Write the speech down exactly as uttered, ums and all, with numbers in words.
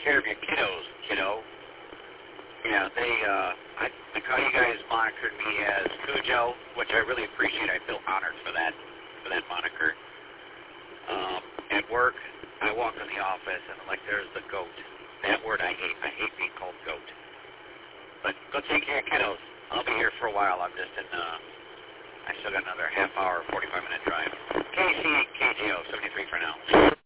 care of your kiddos, kiddo. Yeah, they, uh, I, I call you guys monikered me as Cujo, which I really appreciate. I feel honored for that, for that moniker. Um, at work, I walk in the office and I'm like, there's the goat. That word I hate. I hate being called goat. But go take care of kiddos. I'll be here for a while. I'm just in, uh, I still got another half hour, forty-five minute drive. K C K G O seventy-three for now.